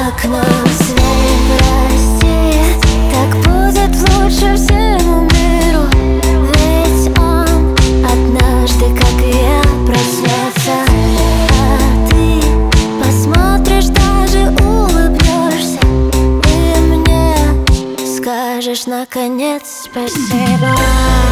окном свет, прости, так будет лучше всему миру. Ведь он однажды, как и я, проснется, а ты посмотришь, даже улыбнешься и мне скажешь наконец спасибо.